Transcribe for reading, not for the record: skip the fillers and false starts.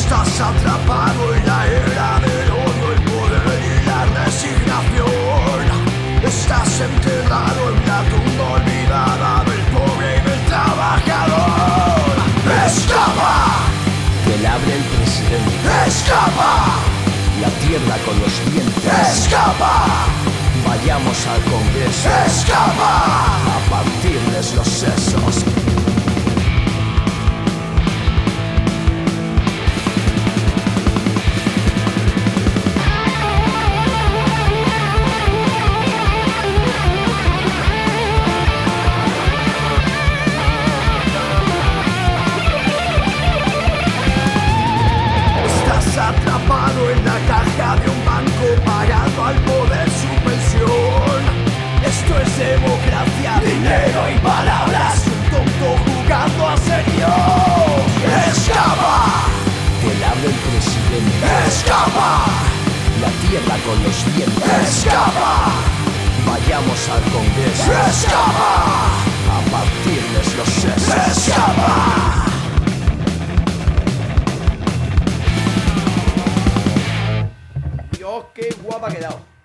Estás atrapado en la era del odio, el poder y la resignación. Estás enterrado en la tumba olvidada del pobre y del trabajador. Escapa, Te la abre el presidente. escapa, La tierra con los dientes. escapa, Vayamos al Congreso escapa. a partirles los sesos. Estás atrapado en la caja de un banco pagando al poder su pensión. Esto es democracia, dinero y palabras, y un tonto jugando a ser Dios. Escapa, Te la abre el presidente. escapa, La tierra con los dientes. escapa, Vayamos al Congreso escapa, a partirles los sesos. escapa. Dios, qué guapa ha quedado.